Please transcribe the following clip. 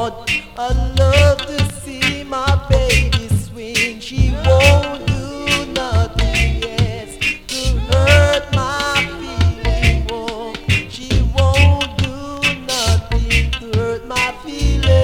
Lord. I love to see my baby swing. She won't do nothing, yes, to hurt my feeling. Oh, she won't do nothing to hurt my feeling.